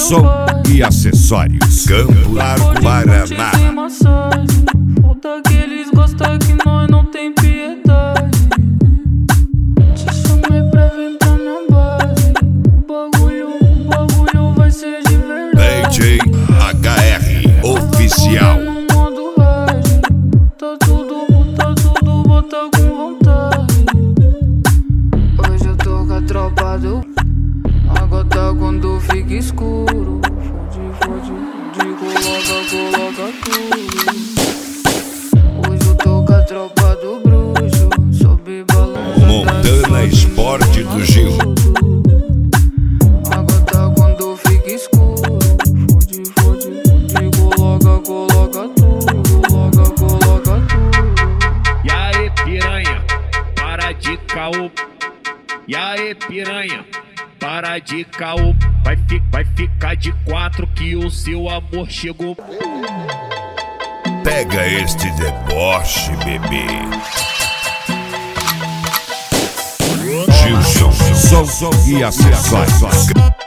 Som e acessórios. Campo Largo, Paraná. Falta que eles gostam que nós não tem piedade. Te chamei pra vir pra minha base. O bagulho vai ser de verdade. DJ HR Oficial. No modo hard. Tá tudo, bota com vontade. Hoje eu tô com a tropa do... Agora quando fica escuro, coloca tudo. Hoje eu tô com a tropa do bruxo, sobe balança Montana Esporte do Gil. Agora quando fica escuro, coloca tudo. E aí piranha, para de caô. E aí piranha, para de caô. Vai ficar de 4 que o seu amor chegou. Pega este deboche, bebê. Gilson, som e acessórios.